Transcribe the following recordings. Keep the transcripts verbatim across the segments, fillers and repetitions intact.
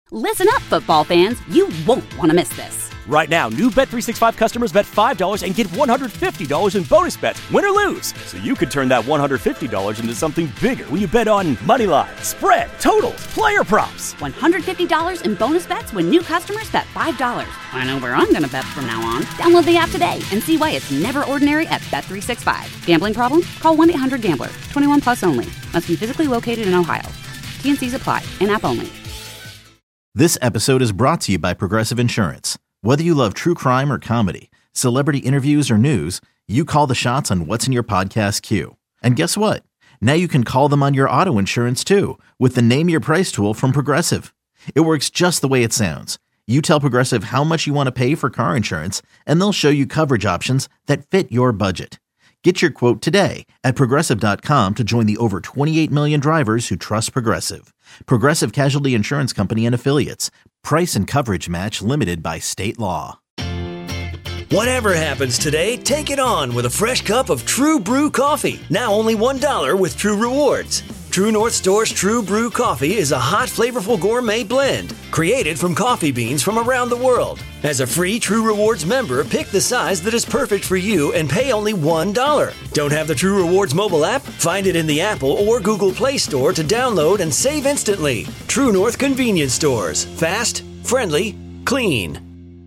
Listen up, football fans. You won't want to miss this. Right now, new Bet three sixty-five customers bet five dollars and get one hundred fifty dollars in bonus bets, win or lose. So you could turn that one hundred fifty dollars into something bigger when you bet on money line, spread, totals, player props. one hundred fifty dollars in bonus bets when new customers bet five dollars. I know where I'm going to bet from now on. Download the app today and see why it's never ordinary at Bet three sixty-five. Gambling problem? Call one eight hundred gambler. twenty-one plus only. Must be physically located in Ohio. T N Cs apply. In-app only. This episode is brought to you by Progressive Insurance. Whether you love true crime or comedy, celebrity interviews or news, you call the shots on what's in your podcast queue. And guess what? Now you can call them on your auto insurance too with the Name Your Price tool from Progressive. It works just the way it sounds. You tell Progressive how much you want to pay for car insurance, and they'll show you coverage options that fit your budget. Get your quote today at Progressive dot com to join the over twenty-eight million drivers who trust Progressive. Progressive Casualty Insurance Company and Affiliates. Price and coverage match limited by state law. Whatever happens today, take it on with a fresh cup of True Brew coffee. Now only one dollar with True Rewards. True North Store's True Brew coffee is a hot, flavorful gourmet blend created from coffee beans from around the world. As a free True Rewards member, pick the size that is perfect for you and pay only one dollar. Don't have the True Rewards mobile app? Find it in the Apple or Google Play Store to download and save instantly. True North Convenience Stores. Fast, friendly, clean.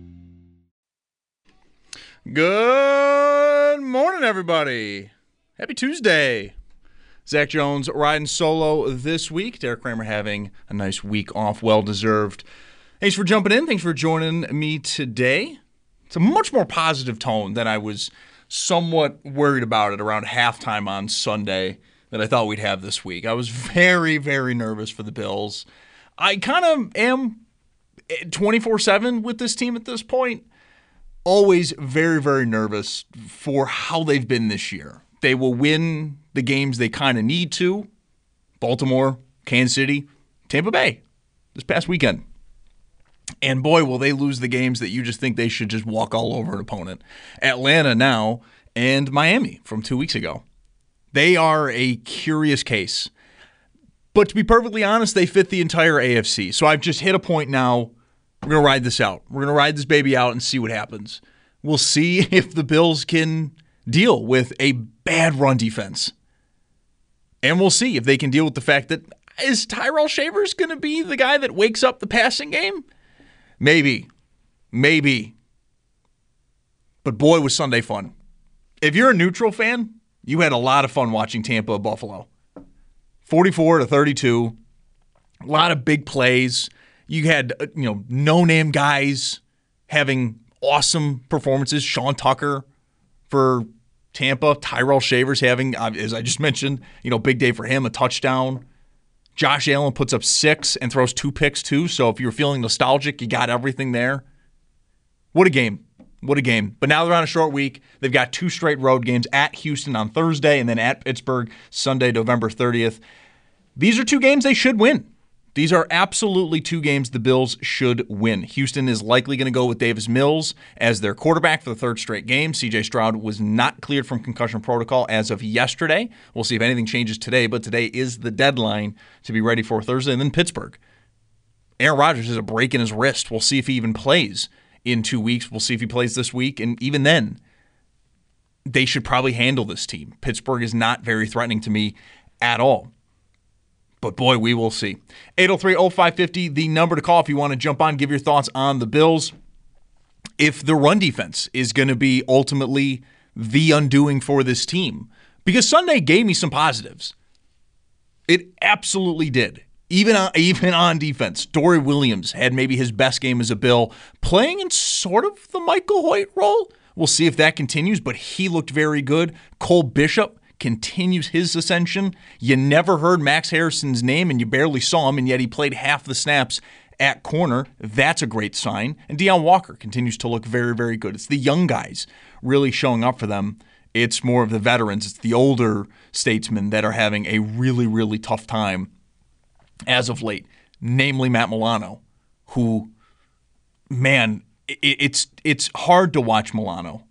Good morning, everybody. Happy Tuesday. Zach Jones riding solo this week. Derek Kramer having a nice week off, well-deserved. Thanks for jumping in. Thanks for joining me today. It's a much more positive tone than I was somewhat worried about it around halftime on Sunday that I thought we'd have this week. I was very, very nervous for the Bills. I kind of am twenty-four seven with this team at this point. Always very, very nervous for how they've been this year. They will win the games they kind of need to. Baltimore, Kansas City, Tampa Bay this past weekend. And boy, will they lose the games that you just think they should just walk all over an opponent. Atlanta now and Miami from two weeks ago. They are a curious case. But to be perfectly honest, they fit the entire A F C. So I've just hit a point now. We're going to ride this out. We're going to ride this baby out and see what happens. We'll see if the Bills can deal with a bad run defense. And we'll see if they can deal with the fact that, is Tyrell Shavers going to be the guy that wakes up the passing game? Maybe. Maybe. But boy, was Sunday fun. If you're a neutral fan, you had a lot of fun watching Tampa Buffalo. forty-four to thirty-two. A lot of big plays. You had, you know, no-name guys having awesome performances. Sean Tucker for Tampa. Tyrell Shavers having, as I just mentioned, you know, big day for him, a touchdown. Josh Allen puts up six and throws two picks too. So if you're feeling nostalgic, you got everything there. What a game. What a game. But now they're on a short week. They've got two straight road games at Houston on Thursday and then at Pittsburgh Sunday, November thirtieth. These are two games they should win. These are absolutely two games the Bills should win. Houston is likely going to go with Davis Mills as their quarterback for the third straight game. C J Stroud was not cleared from concussion protocol as of yesterday. We'll see if anything changes today, but today is the deadline to be ready for Thursday. And then Pittsburgh. Aaron Rodgers has a break in his wrist. We'll see if he even plays in two weeks. We'll see if he plays this week. And even then, they should probably handle this team. Pittsburgh is not very threatening to me at all. But boy, we will see. eight oh three oh five five oh, the number to call if you want to jump on, give your thoughts on the Bills. If the run defense is going to be ultimately the undoing for this team. Because Sunday gave me some positives. It absolutely did. Even on, even on defense. Dory Williams had maybe his best game as a Bill, playing in sort of the Michael Hoyt role. We'll see if that continues, but he looked very good. Cole Bishop continues his ascension. You never heard Max Harrison's name, and you barely saw him, and yet he played half the snaps at corner. That's a great sign. And Deion Walker continues to look very, very good. It's the young guys really showing up for them. It's more of the veterans. It's the older statesmen that are having a really, really tough time as of late, namely Matt Milano, who, man, it's it's hard to watch Milano,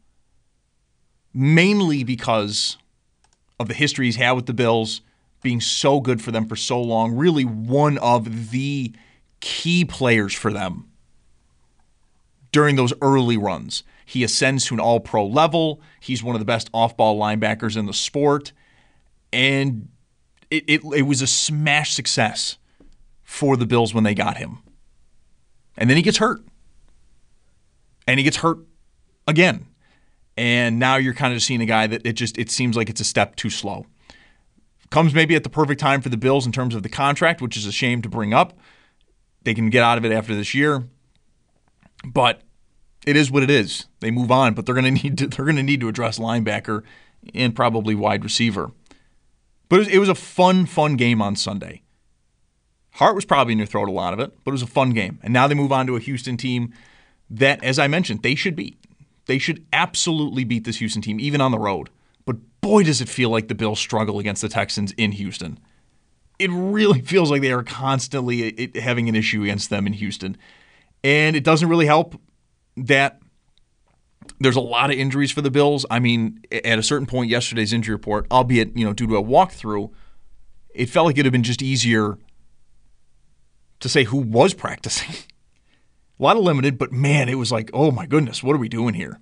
mainly because of the history he's had with the Bills, being so good for them for so long, really one of the key players for them during those early runs. He ascends to an all-pro level. He's one of the best off-ball linebackers in the sport. And it, it, it was a smash success for the Bills when they got him. And then he gets hurt. And he gets hurt again. And now you're kind of seeing a guy that it just it seems like it's a step too slow. Comes maybe at the perfect time for the Bills in terms of the contract, which is a shame to bring up. They can get out of it after this year. But it is what it is. They move on, but they're going to need to they're going to need to address linebacker and probably wide receiver. But it was, it was a fun, fun game on Sunday. Heart was probably in your throat a lot of it, but it was a fun game. And now they move on to a Houston team that, as I mentioned, they should beat. They should absolutely beat this Houston team, even on the road. But boy, does it feel like the Bills struggle against the Texans in Houston. It really feels like they are constantly having an issue against them in Houston. And it doesn't really help that there's a lot of injuries for the Bills. I mean, at a certain point, yesterday's injury report, albeit, you know, due to a walkthrough, it felt like it would have been just easier to say who was practicing. A lot of limited, but man, it was like, oh my goodness, what are we doing here?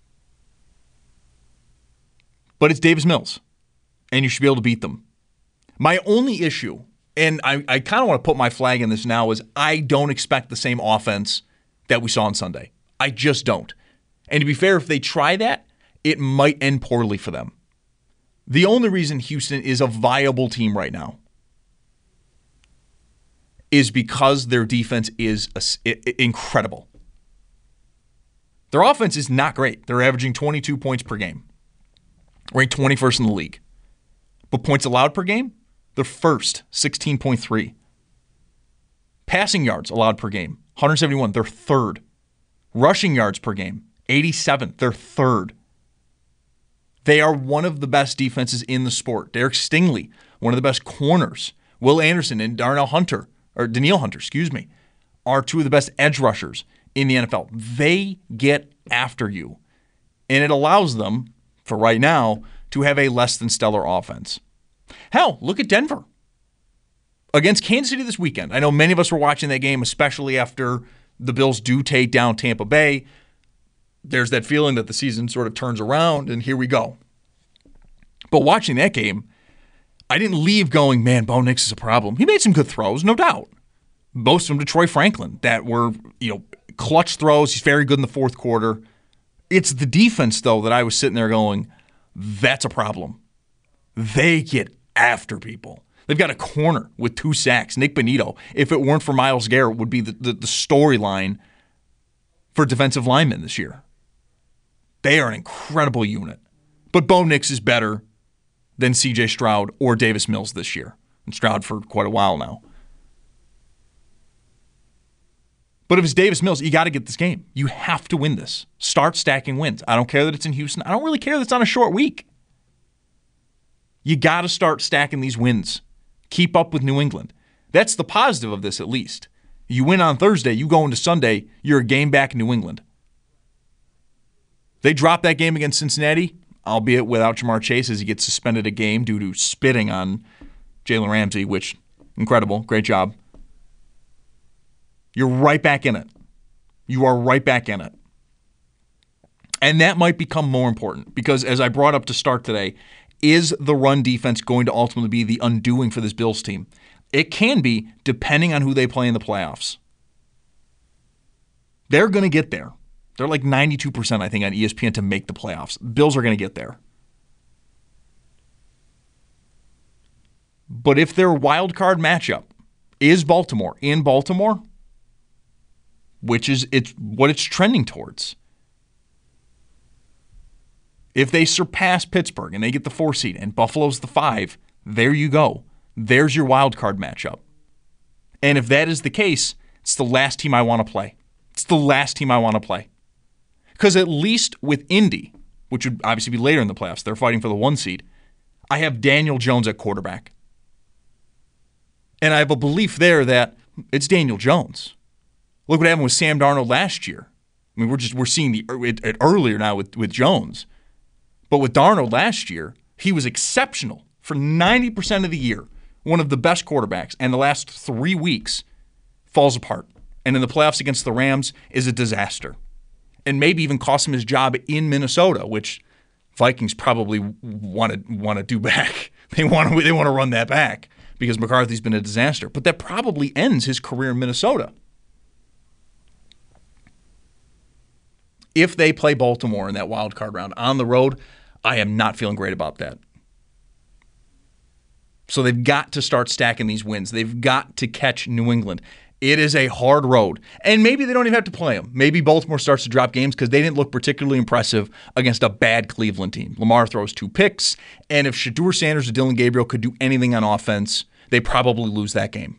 But it's Davis Mills, and you should be able to beat them. My only issue, and I, I kind of want to put my flag in this now, is I don't expect the same offense that we saw on Sunday. I just don't. And to be fair, if they try that, it might end poorly for them. The only reason Houston is a viable team right now is because their defense is incredible. Their offense is not great. They're averaging twenty-two points per game, ranked twenty-first in the league. But points allowed per game, they're first, sixteen point three. Passing yards allowed per game, one hundred seventy-one, they're third. Rushing yards per game, eighty-seven, they're third. They are one of the best defenses in the sport. Derek Stingley, one of the best corners. Will Anderson and Darnell Hunter, or Danielle Hunter, excuse me, are two of the best edge rushers in the N F L. They get after you. And it allows them, for right now, to have a less than stellar offense. Hell, look at Denver. Against Kansas City this weekend. I know many of us were watching that game, especially after the Bills do take down Tampa Bay. There's that feeling that the season sort of turns around, and here we go. But watching that game, I didn't leave going, man, Bo Nix is a problem. He made some good throws, no doubt. Most of them to Troy Franklin that were, you know, clutch throws. He's very good in the fourth quarter. It's the defense, though, that I was sitting there going, that's a problem. They get after people. They've got a corner with two sacks. Nick Bonito, if it weren't for Myles Garrett, would be the, the, the storyline for defensive linemen this year. They are an incredible unit. But Bo Nix is better than C J Stroud or Davis Mills this year. And Stroud for quite a while now. But if it's Davis Mills, you got to get this game. You have to win this. Start stacking wins. I don't care that it's in Houston. I don't really care that it's on a short week. You got to start stacking these wins. Keep up with New England. That's the positive of this, at least. You win on Thursday, you go into Sunday, you're a game back in New England. They drop that game against Cincinnati, albeit without Jamar Chase as he gets suspended a game due to spitting on Jalen Ramsey, which, incredible, great job. You're right back in it. You are right back in it. And that might become more important because, as I brought up to start today, is the run defense going to ultimately be the undoing for this Bills team? It can be, depending on who they play in the playoffs. They're going to get there. They're like ninety-two percent, I think, on E S P N to make the playoffs. Bills are going to get there. But if their wild card matchup is Baltimore in Baltimore, which is it's what it's trending towards, if they surpass Pittsburgh and they get the four seed and Buffalo's the five, there you go. There's your wild card matchup. And if that is the case, it's the last team I want to play. It's the last team I want to play. Because at least with Indy, which would obviously be later in the playoffs, they're fighting for the one seed, I have Daniel Jones at quarterback. And I have a belief there that it's Daniel Jones. Look what happened with Sam Darnold last year. I mean, we're just we're seeing the it, it earlier now with, with Jones. But with Darnold last year, he was exceptional for ninety percent of the year. One of the best quarterbacks. And the last three weeks, falls apart. And in the playoffs against the Rams is a disaster. And maybe even cost him his job in Minnesota, which Vikings probably want to want to do back. They want to they want to run that back because McCarthy's been a disaster. But that probably ends his career in Minnesota. If they play Baltimore in that wild card round on the road, I am not feeling great about that. So they've got to start stacking these wins. They've got to catch New England. It is a hard road. And maybe they don't even have to play them. Maybe Baltimore starts to drop games because they didn't look particularly impressive against a bad Cleveland team. Lamar throws two picks, and if Shedeur Sanders or Dylan Gabriel could do anything on offense, they probably lose that game.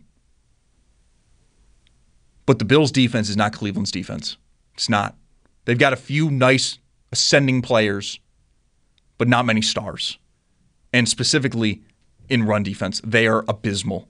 But the Bills' defense is not Cleveland's defense. It's not. They've got a few nice ascending players, but not many stars. And specifically in run defense, they are abysmal.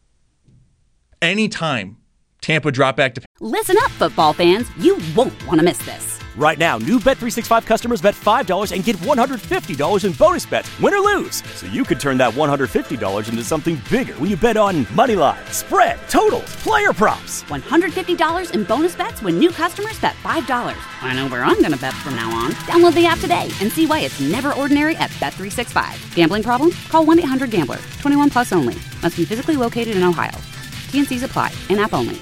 Anytime Tampa drop back to... Listen up, football fans. You won't want to miss this. Right now, new Bet three sixty-five customers bet five dollars and get one hundred fifty dollars in bonus bets, win or lose. So you could turn that one hundred fifty dollars into something bigger when you bet on money line, spread, totals, player props. one hundred fifty dollars in bonus bets when new customers bet five dollars. I know where I'm going to bet from now on. Download the app today and see why it's never ordinary at Bet three sixty-five. Gambling problem? Call one eight hundred gambler. twenty-one plus only. Must be physically located in Ohio. T N Cs apply. In-app only.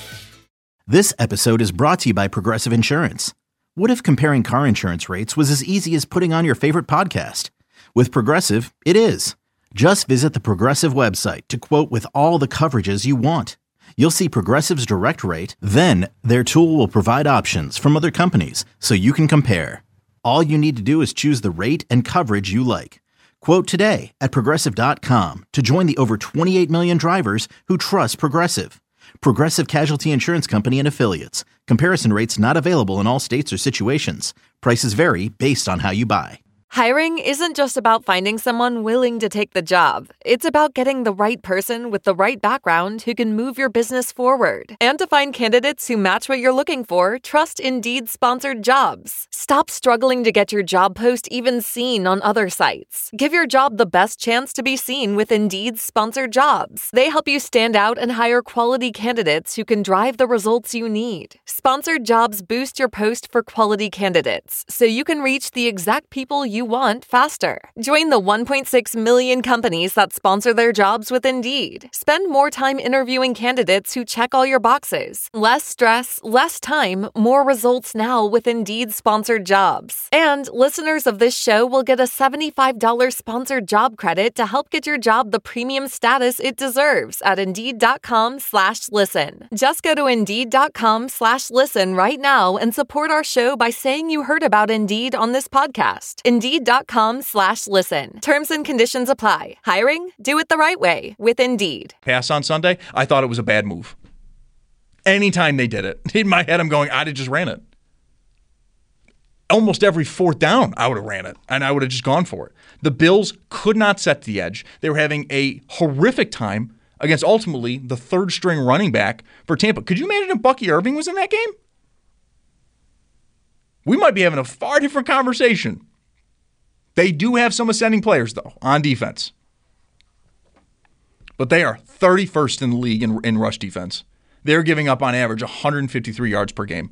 This episode is brought to you by Progressive Insurance. What if comparing car insurance rates was as easy as putting on your favorite podcast? With Progressive, it is. Just visit the Progressive website to quote with all the coverages you want. You'll see Progressive's direct rate, then their tool will provide options from other companies so you can compare. All you need to do is choose the rate and coverage you like. Quote today at Progressive dot com to join the over twenty-eight million drivers who trust Progressive. Progressive Casualty Insurance Company and Affiliates. Comparison rates not available in all states or situations. Prices vary based on how you buy. Hiring isn't just about finding someone willing to take the job. It's about getting the right person with the right background who can move your business forward. And to find candidates who match what you're looking for, trust Indeed-sponsored jobs. Stop struggling to get your job post even seen on other sites. Give your job the best chance to be seen with Indeed-sponsored jobs. They help you stand out and hire quality candidates who can drive the results you need. Sponsored jobs boost your post for quality candidates, so you can reach the exact people you want faster. Join the one point six million companies that sponsor their jobs with Indeed. Spend more time interviewing candidates who check all your boxes. Less stress, less time, more results now with Indeed-sponsored jobs. And listeners of this show will get a seventy-five dollars sponsored job credit to help get your job the premium status it deserves at Indeed.com slash listen. Just go to Indeed.com slash listen right now and support our show by saying you heard about Indeed on this podcast. Indeed.com slash listen. Terms and conditions apply. Hiring? Do it the right way with Indeed. Pass on Sunday, I thought it was a bad move. Anytime they did it, in my head I'm going, I'd have just ran it. Almost every fourth down, I would have ran it, and I would have just gone for it. The Bills could not set the edge. They were having a horrific time against ultimately the third-string running back for Tampa. Could you imagine if Bucky Irving was in that game? We might be having a far different conversation. They do have some ascending players, though, on defense. But they are thirty-first in the league in, in rush defense. They're giving up on average one hundred fifty-three yards per game.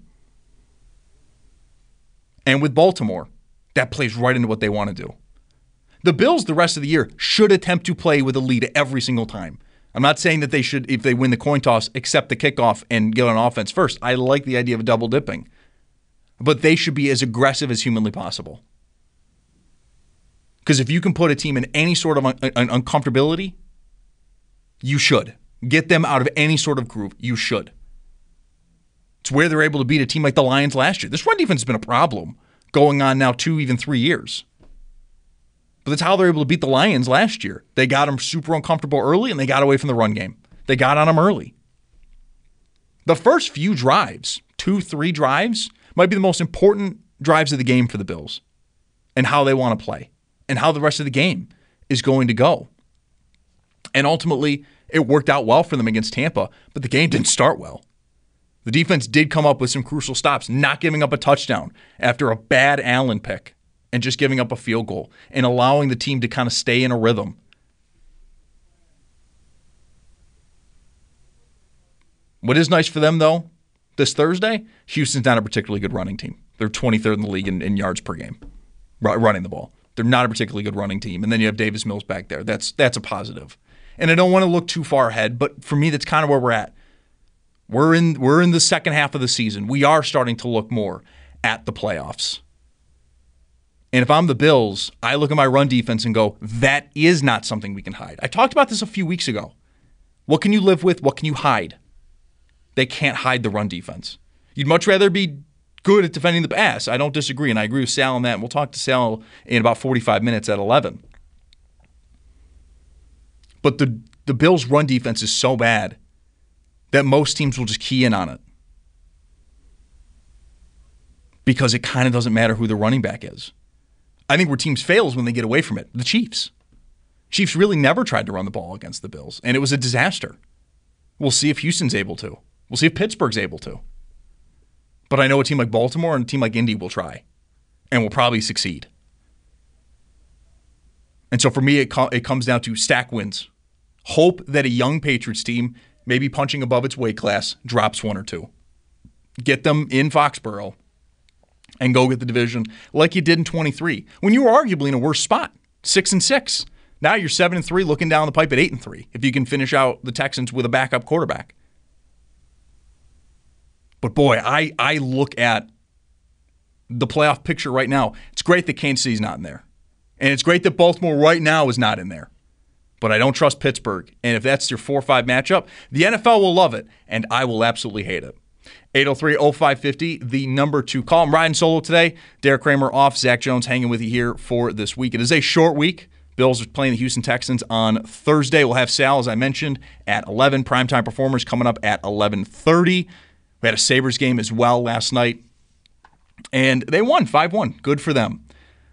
And with Baltimore, that plays right into what they want to do. The Bills, the rest of the year, should attempt to play with a lead every single time. I'm not saying that they should, if they win the coin toss, accept the kickoff and get on offense first. I like the idea of double dipping. But they should be as aggressive as humanly possible. Because if you can put a team in any sort of un- un- uncomfortability, you should. Get them out of any sort of groove. You should. It's where they're able to beat a team like the Lions last year. This run defense has been a problem going on now two, even three years. But that's how they're able to beat the Lions last year. They got them super uncomfortable early, and they got away from the run game. They got on them early. The first few drives, two, three drives, might be the most important drives of the game for the Bills and how they want to play and how the rest of the game is going to go. And ultimately, it worked out well for them against Tampa, but the game didn't start well. The defense did come up with some crucial stops, not giving up a touchdown after a bad Allen pick and just giving up a field goal and allowing the team to kind of stay in a rhythm. What is nice for them, though, this Thursday, Houston's not a particularly good running team. They're twenty-third in the league in, in yards per game, running the ball. They're not a particularly good running team. And then you have Davis Mills back there. That's that's a positive. And I don't want to look too far ahead, but for me, that's kind of where we're at. We're in we're in the second half of the season. We are starting to look more at the playoffs. And if I'm the Bills, I look at my run defense and go, that is not something we can hide. I talked about this a few weeks ago. What can you live with? What can you hide? They can't hide the run defense. You'd much rather be good at defending the pass. I don't disagree, and I agree with Sal on that. And we'll talk to Sal in about forty-five minutes at eleven. But the, the Bills' run defense is so bad that most teams will just key in on it. Because it kind of doesn't matter who the running back is. I think where teams fail is when they get away from it. The Chiefs. Chiefs really never tried to run the ball against the Bills, and it was a disaster. We'll see if Houston's able to. We'll see if Pittsburgh's able to. But I know a team like Baltimore and a team like Indy will try and will probably succeed. And so for me, it, co- it comes down to stack wins. Hope that a young Patriots team, maybe punching above its weight class, drops one or two. Get them in Foxborough and go get the division like you did in twenty-three, when you were arguably in a worse spot, six and six. Now you're seven and three, looking down the pipe at eight and three. If you can finish out the Texans with a backup quarterback. But boy, I I look at the playoff picture right now. It's great that Kansas City's not in there, and it's great that Baltimore right now is not in there. But I don't trust Pittsburgh, and if that's your four or five matchup, the N F L will love it, and I will absolutely hate it. eight oh three oh five five oh, the number to call. I'm riding solo today. Derek Kramer off. Zach Jones hanging with you here for this week. It is a short week. Bills are playing the Houston Texans on Thursday. We'll have Sal, as I mentioned, at eleven. Primetime Performers coming up at eleven thirty. We had a Sabres game as well last night, and they won five one. Good for them.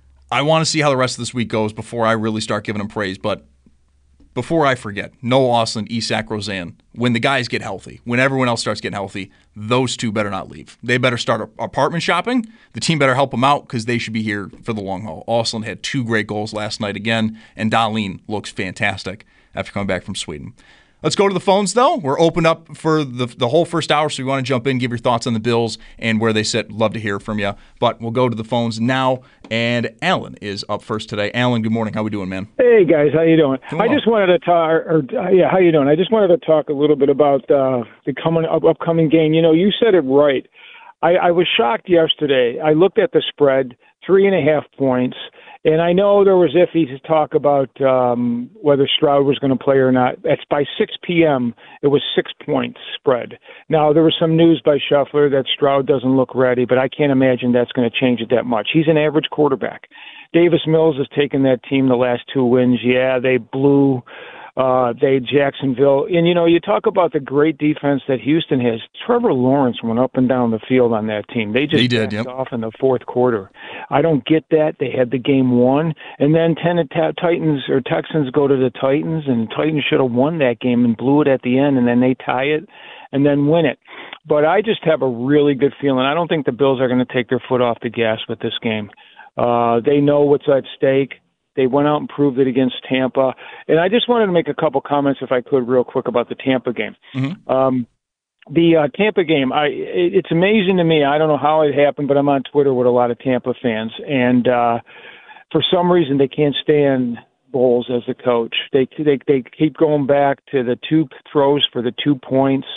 I want to see how the rest of this week goes before I really start giving them praise, but before I forget, Noah Austin, Isak Rosen, when the guys get healthy, when everyone else starts getting healthy, those two better not leave. They better start apartment shopping. The team better help them out because they should be here for the long haul. Austin had two great goals last night again, and Dahlin looks fantastic after coming back from Sweden. Let's go to the phones, though. We're open up for the the whole first hour, so you want to jump in, give your thoughts on the Bills and where they sit. Love to hear from you. But we'll go to the phones now, and Alan is up first today. Alan, good morning. How we doing, man? Hey, guys. How you doing? Doing I well. just wanted to talk, or, uh, yeah, how you doing? I just wanted to talk a little bit about uh, the coming up, upcoming game. You know, you said it right. I, I was shocked yesterday. I looked at the spread, three and a half points. And I know there was iffy to talk about um, whether Stroud was going to play or not. It's by six p.m., it was six points spread. Now, there was some news by Scheffler that Stroud doesn't look ready, but I can't imagine that's going to change it that much. He's an average quarterback. Davis Mills has taken that team the last two wins. Yeah, they blew uh, they Jacksonville. And, you know, you talk about the great defense that Houston has. Trevor Lawrence went up and down the field on that team. They just he did, backed yep. off in the fourth quarter. I don't get that. They had the game won. And then ten Titans or Texans go to the Titans, and the Titans should have won that game and blew it at the end, and then they tie it and then win it. But I just have a really good feeling. I don't think the Bills are going to take their foot off the gas with this game. Uh, they know what's at stake. They went out and proved it against Tampa. And I just wanted to make a couple comments, if I could, real quick about the Tampa game. Mm-hmm. Um, the uh, Tampa game, I, it, it's amazing to me. I don't know how it happened, but I'm on Twitter with a lot of Tampa fans. And uh, for some reason, they can't stand Bowles as the coach. They, they, they keep going back to the two throws for the two points.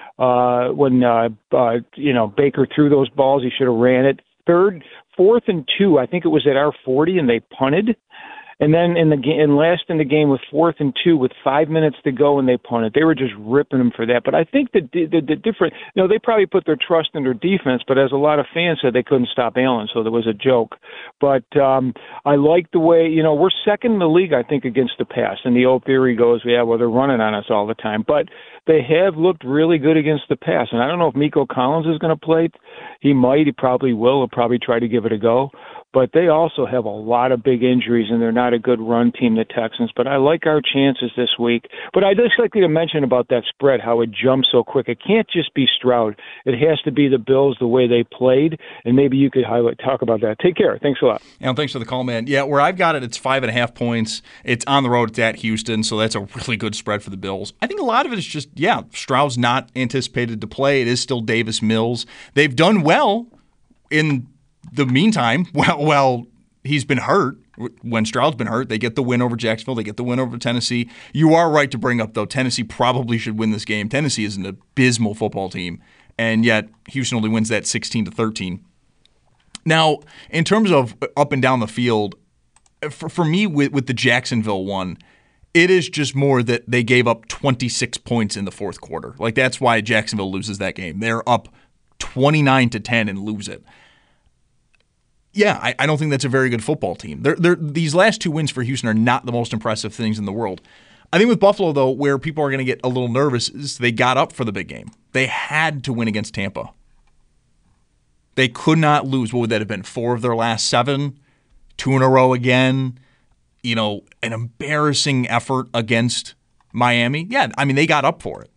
Uh, when, uh, uh, you know, Baker threw those balls, he should have ran it. Third, fourth and two, I think it was at our forty, and they punted. And then in the game, and last in the game with fourth and two with five minutes to go, and they punted. They were just ripping them for that. But I think the the, the different, you know, they probably put their trust in their defense. But as a lot of fans said, they couldn't stop Allen, so there was a joke. But um, I like the way, you know, we're second in the league, I think, against the pass. And the old theory goes, yeah, well, they're running on us all the time. But they have looked really good against the pass. And I don't know if Miko Collins is going to play. He might. He probably will. He'll probably try to give it a go. but they also have a lot of big injuries, and they're not a good run team, the Texans. But I like our chances this week. But I'd just like you to mention about that spread, how it jumps so quick. It can't just be Stroud. It has to be the Bills, the way they played, and maybe you could highlight, talk about that. Take care. Thanks a lot. Yeah, thanks for the call, man. Yeah, where I've got it, it's five and a half points. It's on the road. It's at Houston, so that's a really good spread for the Bills. I think a lot of it is just, yeah, Stroud's not anticipated to play. It is still Davis Mills. They've done well in the meantime. Well, well, he's been hurt. When Stroud's been hurt, they get the win over Jacksonville. They get the win over Tennessee. You are right to bring up, though, Tennessee probably should win this game. Tennessee is an abysmal football team, and yet Houston only wins that sixteen to thirteen. Now, in terms of up and down the field, for, for me with, with the Jacksonville one, it is just more that they gave up twenty-six points in the fourth quarter. Like, that's why Jacksonville loses that game. They're up twenty-nine to ten and lose it. Yeah, I, I don't think that's a very good football team. They're, they're, these last two wins for Houston are not the most impressive things in the world. I think with Buffalo, though, where people are going to get a little nervous is they got up for the big game. They had to win against Tampa. They could not lose. What would that have been? Four of their last seven? Two in a row again? You know, an embarrassing effort against Miami? Yeah, I mean, they got up for it.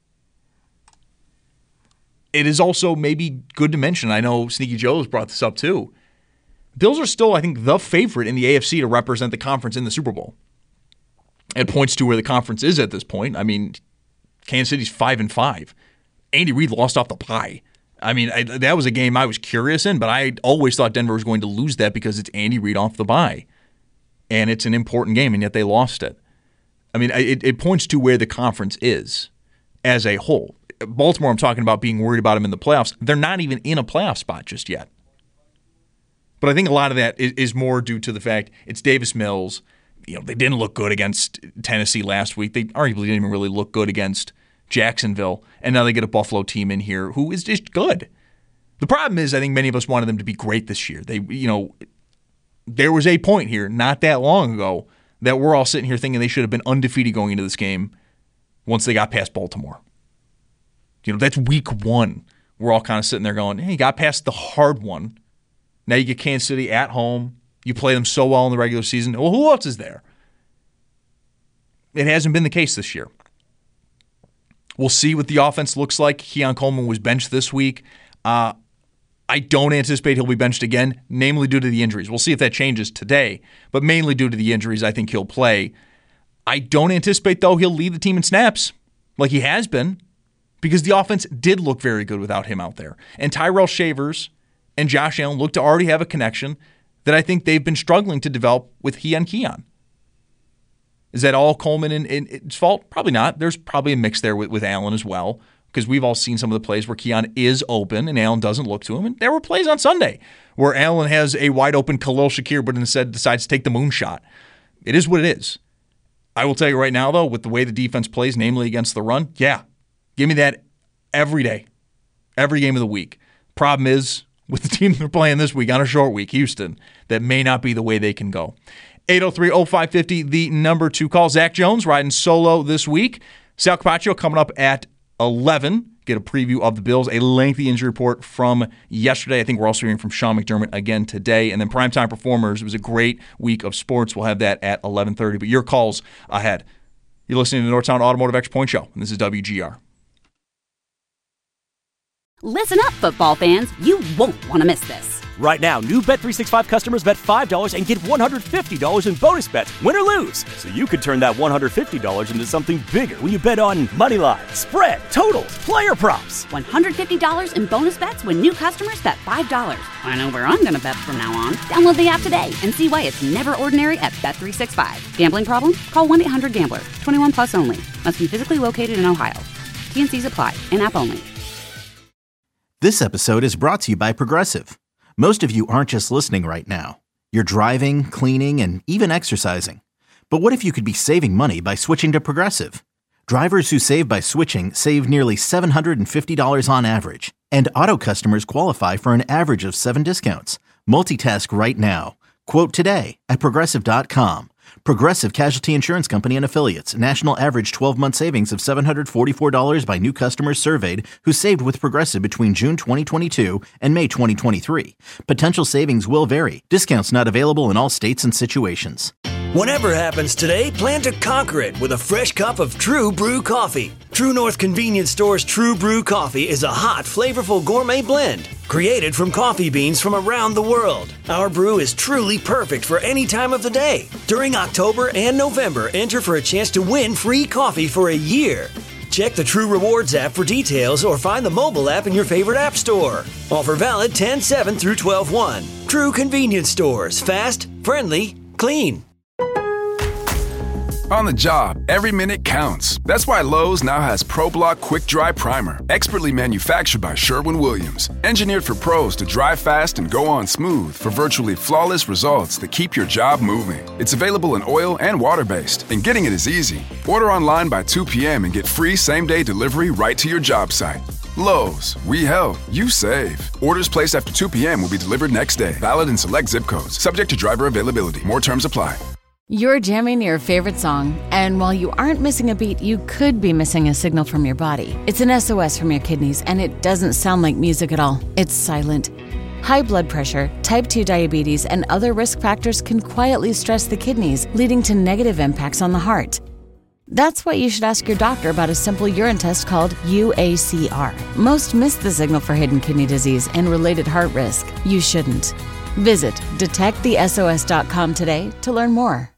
It is also maybe good to mention, I know Sneaky Joe's brought this up too, Bills are still, I think, the favorite in the A F C to represent the conference in the Super Bowl. It points to where the conference is at this point. I mean, Kansas City's five and five. Andy Reid lost off the bye. I mean, I, that was a game I was curious in, but I always thought Denver was going to lose that because it's Andy Reid off the bye. And it's an important game, and yet they lost it. I mean, it, it points to where the conference is as a whole. Baltimore, I'm talking about being worried about them in the playoffs. They're not even in a playoff spot just yet. But I think a lot of that is, is more due to the fact it's Davis Mills. You know, they didn't look good against Tennessee last week. They arguably didn't even really look good against Jacksonville. And now they get a Buffalo team in here who is just good. The problem is I think many of us wanted them to be great this year. They, you know, there was a point here not that long ago that we're all sitting here thinking they should have been undefeated going into this game once they got past Baltimore. You know, that's week one. We're all kind of sitting there going, hey, you got past the hard one. Now you get Kansas City at home. You play them so well in the regular season. Well, who else is there? It hasn't been the case this year. We'll see what the offense looks like. Keon Coleman was benched this week. Uh, I don't anticipate he'll be benched again, namely due to the injuries. We'll see if that changes today, but mainly due to the injuries, I think he'll play. I don't anticipate, though, he'll lead the team in snaps like he has been because the offense did look very good without him out there. And Tyrell Shavers and Josh Allen look to already have a connection that I think they've been struggling to develop with he and Keon. Is that all Coleman and, and its fault? Probably not. There's probably a mix there with, with Allen as well, because we've all seen some of the plays where Keon is open and Allen doesn't look to him. And there were plays on Sunday where Allen has a wide open Khalil Shakir, but instead decides to take the moonshot. It is what it is. I will tell you right now, though, with the way the defense plays, namely against the run, yeah, give me that every day, every game of the week. Problem is, with the team they're playing this week on a short week, Houston, that may not be the way they can go. eight oh three oh five five oh, the number two call. Zach Jones riding solo this week. Sal Capaccio coming up at eleven. Get a preview of the Bills, a lengthy injury report from yesterday. I think we're also hearing from Sean McDermott again today. And then Primetime Performers. It was a great week of sports. We'll have that at eleven thirty. But your calls ahead. You're listening to the Northtown Automotive Extra Point Show, and this is W G R. Listen up, football fans. You won't want to miss this. Right now, new Bet three sixty-five customers bet five dollars and get one hundred fifty dollars in bonus bets, win or lose. So you could turn that one hundred fifty dollars into something bigger when you bet on money line, spread, totals, player props. one hundred fifty dollars in bonus bets when new customers bet five dollars. I know where I'm going to bet from now on. Download the app today and see why it's never ordinary at Bet three sixty-five. Gambling problem? Call one eight hundred gambler. twenty-one plus only. Must be physically located in Ohio. T N Cs apply. In-app only. This episode is brought to you by Progressive. Most of you aren't just listening right now. You're driving, cleaning, and even exercising. But what if you could be saving money by switching to Progressive? Drivers who save by switching save nearly seven hundred fifty dollars on average. And auto customers qualify for an average of seven discounts. Multitask right now. Quote today at Progressive dot com. Progressive Casualty Insurance Company and Affiliates. National average twelve-month savings of seven hundred forty-four dollars by new customers surveyed who saved with Progressive between June twenty twenty-two and May twenty twenty-three. Potential savings will vary. Discounts not available in all states and situations. Whatever happens today, plan to conquer it with a fresh cup of True Brew coffee. True North Convenience Store's True Brew coffee is a hot, flavorful gourmet blend created from coffee beans from around the world. Our brew is truly perfect for any time of the day. During October and November, enter for a chance to win free coffee for a year. Check the True Rewards app for details or find the mobile app in your favorite app store. Offer valid ten seven through twelve one. True Convenience Stores. Fast, friendly, clean. On the job, every minute counts. That's why Lowe's now has ProBlock Quick Dry Primer, expertly manufactured by Sherwin-Williams. Engineered for pros to dry fast and go on smooth for virtually flawless results that keep your job moving. It's available in oil and water-based, and getting it is easy. Order online by two p.m. and get free same-day delivery right to your job site. Lowe's, we help, you save. Orders placed after two p.m. will be delivered next day. Valid in select zip codes. Subject to driver availability. More terms apply. You're jamming your favorite song, and while you aren't missing a beat, you could be missing a signal from your body. It's an S O S from your kidneys, and it doesn't sound like music at all. It's silent. High blood pressure, type two diabetes, and other risk factors can quietly stress the kidneys, leading to negative impacts on the heart. That's why you should ask your doctor about a simple urine test called U A C R. Most miss the signal for hidden kidney disease and related heart risk. You shouldn't. Visit detect the S O S dot com today to learn more.